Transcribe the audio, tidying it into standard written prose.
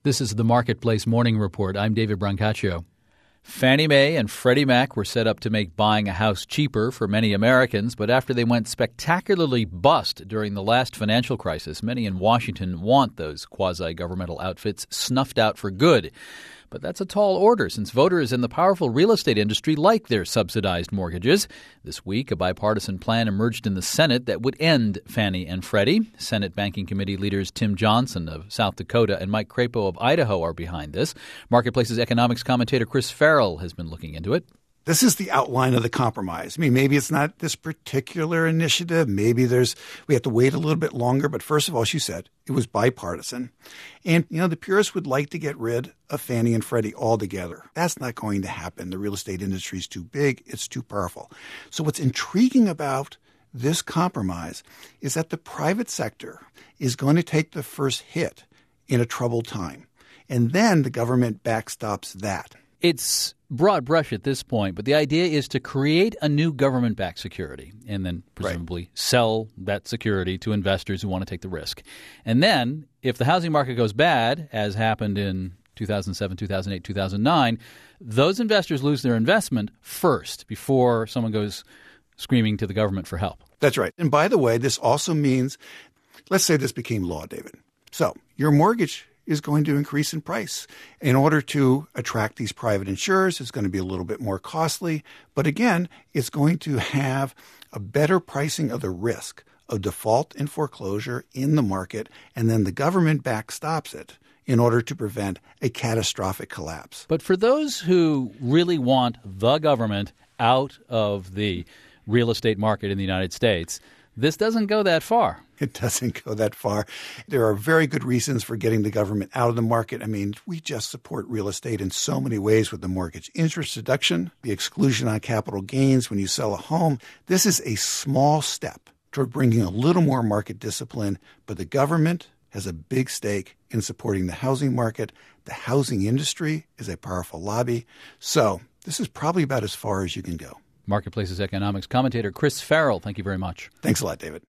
This is the Marketplace Morning Report. I'm David Brancaccio. Fannie Mae and Freddie Mac were set up to make buying a house cheaper for many Americans, but after they went spectacularly bust during the last financial crisis, many in Washington want those quasi-governmental outfits snuffed out for good. But that's a tall order since voters in the powerful real estate industry like their subsidized mortgages. This week, a bipartisan plan emerged in the Senate that would end Fannie and Freddie. Senate Banking Committee leaders Tim Johnson of South Dakota and Mike Crapo of Idaho are behind this. Marketplace's economics commentator Chris Farrell has been looking into it. This is the outline of the compromise. I mean, maybe it's not this particular initiative. Maybe we have to wait a little bit longer. But first of all, she said it was bipartisan. And, the purists would like to get rid of Fannie and Freddie altogether. That's not going to happen. The real estate industry is too big. It's too powerful. So what's intriguing about this compromise is that the private sector is going to take the first hit in a troubled time. And then the government backstops that. It's broad brush at this point, but the idea is to create a new government-backed security and then presumably sell that security to investors who want to take the risk. And then if the housing market goes bad, as happened in 2007, 2008, 2009, those investors lose their investment first before someone goes screaming to the government for help. That's right. And by the way, this also means, let's say this became law, David. So your mortgage is going to increase in price. In order to attract these private insurers, it's going to be a little bit more costly. But again, it's going to have a better pricing of the risk of default and foreclosure in the market, and then the government backstops it in order to prevent a catastrophic collapse. But for those who really want the government out of the real estate market in the United States, this doesn't go that far. It doesn't go that far. There are very good reasons for getting the government out of the market. I mean, we just support real estate in so many ways with the mortgage interest deduction, the exclusion on capital gains when you sell a home. This is a small step toward bringing a little more market discipline, but the government has a big stake in supporting the housing market. The housing industry is a powerful lobby. So this is probably about as far as you can go. Marketplace's economics commentator Chris Farrell, thank you very much. Thanks a lot, David.